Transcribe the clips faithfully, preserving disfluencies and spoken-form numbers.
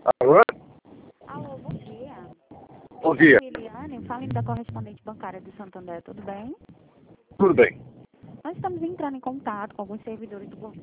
Alô? Alô, bom dia. Bom dia. Liliane, falando da correspondente bancária do Santander, tudo bem? Tudo bem? Nós estamos entrando em contato com alguns servidores do governo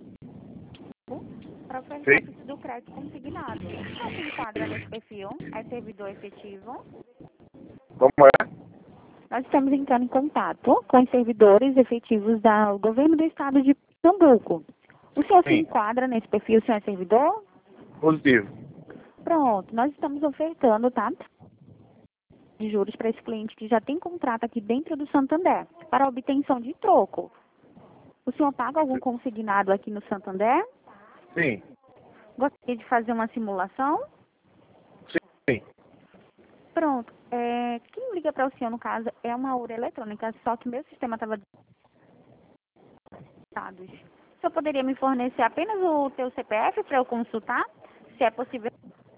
para oferecer Sim. o serviço do crédito consignado. Qual se enquadra nesse perfil? É servidor efetivo? Como é? Nós estamos entrando em contato com os servidores efetivos do governo do estado de Pernambuco. O senhor se Sim. enquadra nesse perfil? O senhor é servidor? Positivo. Pronto, nós estamos ofertando, tá? De juros para esse cliente que já tem contrato aqui dentro do Santander, para obtenção de troco. O senhor paga algum consignado aqui no Santander? Sim. Gostaria de fazer uma simulação? Sim. Pronto. É, quem liga para o senhor, no caso, é uma urna eletrônica, só que meu sistema estava dados. O senhor poderia me fornecer apenas o teu C P F para eu consultar? Se é possível.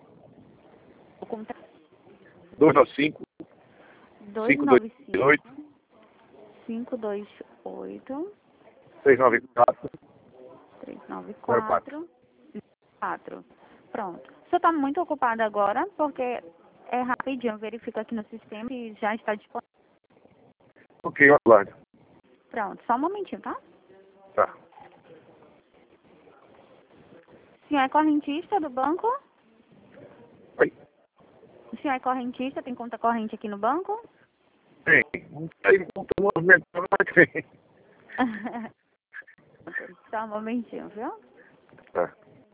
dois nove cinco, dois cinco dois nove oito, cinco, cinco dois oito, seis nove quatro, três nove zero quatro. quatro, quatro. Pronto. O senhor está muito ocupado agora, porque é rapidinho, eu verifico aqui no sistema e já está disponível. Ok, eu aguardo. Pronto, só um momentinho, tá? Tá. O senhor é correntista do banco? Oi. O senhor é correntista, tem conta corrente aqui no banco? Tem. Não tem muito movimento, mas tem. Só um momentinho, viu? Tá.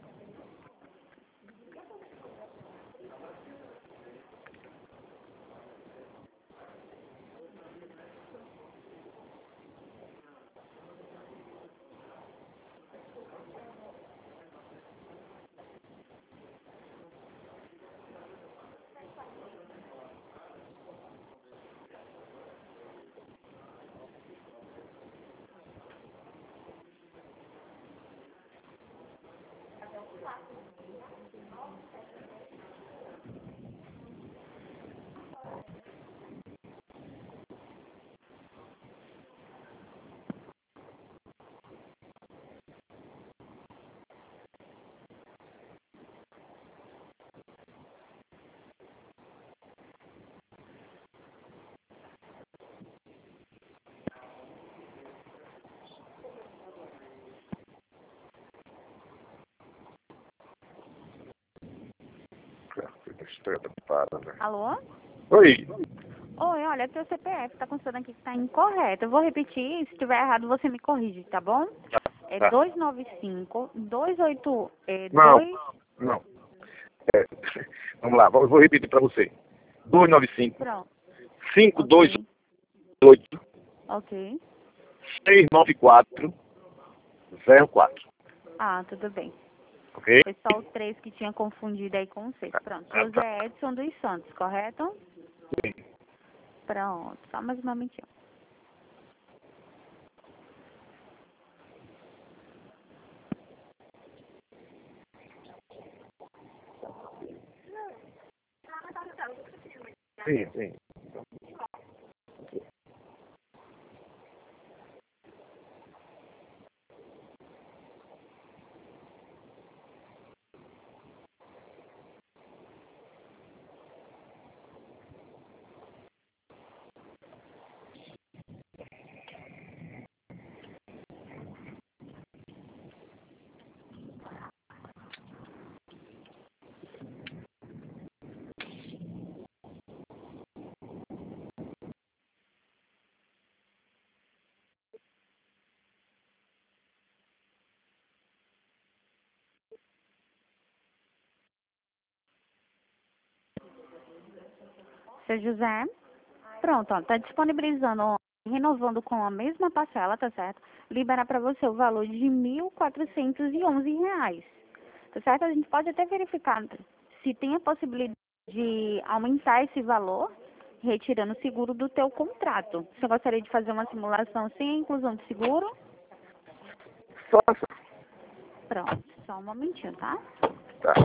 Estou ocupado, né? Alô? Oi. Oi, olha, teu C P F tá constando aqui que tá incorreto. Eu vou repetir, se tiver errado você me corrige, tá bom? É Tá. dois nove cinco, dois oito, é, Não. dois... Não. É, vamos lá, vou, vou repetir para você. dois nove cinco, Pronto, cinco dois ok, oito, ok. seis nove quatro, zero quatro. Ah, tudo bem. Ok? Foi só o três que tinha confundido aí com o seis. Pronto, Ah, tá. José Edson dos Santos, correto? Sim. Pronto, só mais um momentinho. Sim, sim. Seu José? Pronto, ó, tá disponibilizando, ó, renovando com a mesma parcela, tá certo? Liberar para você o valor de mil quatrocentos e onze reais, tá certo? A gente pode até verificar se tem a possibilidade de aumentar esse valor, retirando o seguro do teu contrato. Você gostaria de fazer uma simulação sem a inclusão de seguro? Faça. Pronto, só um momentinho, tá? Tá.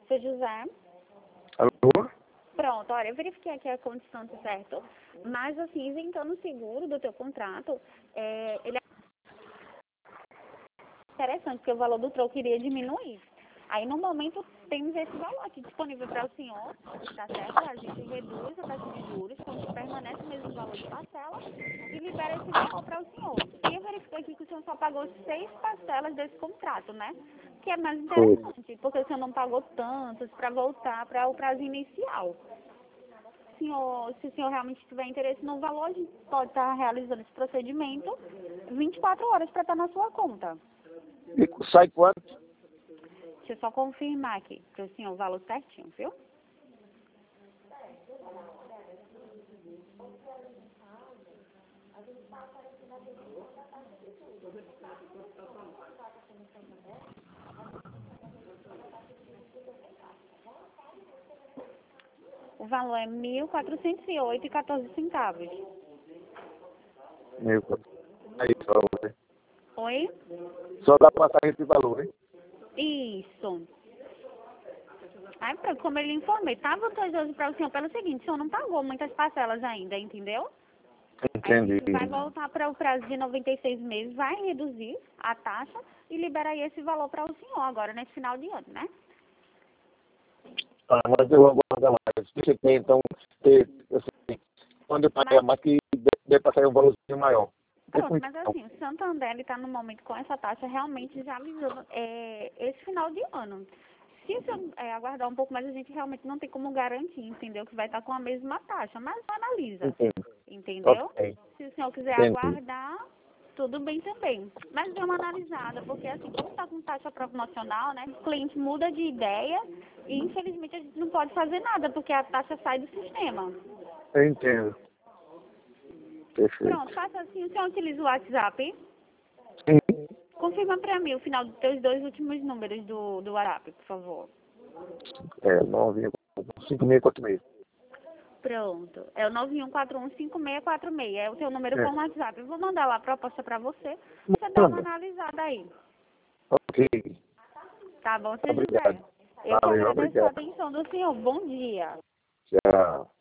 seu José. Alô? Pronto, olha, eu verifiquei aqui a condição, tá certo? Mas, assim, isentando o seguro do teu contrato, é, ele é interessante, porque o valor do troco iria diminuir. Aí, no momento, temos esse valor aqui disponível para o senhor, tá certo? A gente reduz a taxa de juros, quando permanece o mesmo valor de parcela, e libera esse valor para o senhor. E eu verifiquei aqui que o senhor só pagou seis parcelas desse contrato, né? Que é mais Foi. interessante, porque o senhor não pagou tantos para voltar para o prazo inicial. Senhor, se o senhor realmente tiver interesse no valor, a gente pode estar realizando esse procedimento vinte e quatro horas para estar na sua conta. E sai quanto? Deixa eu só confirmar aqui para o senhor o valor certinho, viu? O valor é mil quatrocentos e oito e quatorze centavos. Meu, aí, valor, né? Oi? Só dá pra passar esse valor, hein? Isso. Aí, pronto, como eu lhe informei, tá vantajoso para o senhor pelo seguinte, o senhor não pagou muitas parcelas ainda, entendeu? Aí a Entendi. gente vai voltar para o prazo de noventa e seis meses, vai reduzir a taxa e libera aí esse valor para o senhor agora, nesse final de ano, né? Ah, mas eu vou aguardar mais. Se você tem, então, ter, assim, quando eu pagar Mas, mais, que dê, dê pra sair um valorzinho maior. pronto, Depois, mas então, assim, o Santander está no momento com essa taxa realmente já avisando é, esse final de ano. Se o senhor é, aguardar um pouco mais, a gente realmente não tem como garantir, entendeu? Que vai estar com a mesma taxa, mas analisa, entendo. entendeu? Ok, Se o senhor quiser entendi. aguardar, tudo bem também. Mas dê uma analisada, porque assim, como está com taxa promocional, né? O cliente muda de ideia e infelizmente a gente não pode fazer nada, porque a taxa sai do sistema. Eu entendo. Perfeito. Pronto, faça assim, o senhor utiliza o WhatsApp? Sim. Confirma para mim o final dos teus dois últimos números do, do WhatsApp, por favor. É, nove, cinco, meia, quatro, meia. Pronto. É o nove um quatro um cinco seis quatro seis. É o teu número É. com o WhatsApp. Eu vou mandar lá a proposta para você. Você dá uma Manda. analisada aí. Ok. Tá bom, seu Obrigado. José? Eu que Valeu, agradeço a obrigado. atenção do senhor. Bom dia. Tchau.